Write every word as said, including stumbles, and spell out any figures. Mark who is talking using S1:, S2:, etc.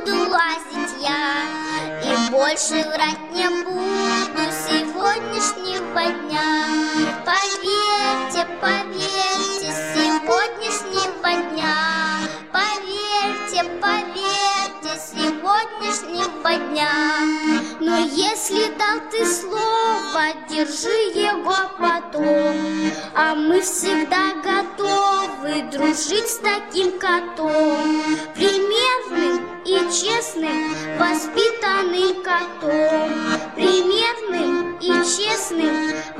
S1: буду лазить я, и больше врать не буду сегодняшнего дня. Поверьте, поверьте, сегодняшнего дня. Поверьте, поверьте, сегодняшнего дня. Но если дал ты слово, держи его потом. А мы всегда готовы дружить с таким котом, примерным и честным, воспитанным котом. Примерным и честным,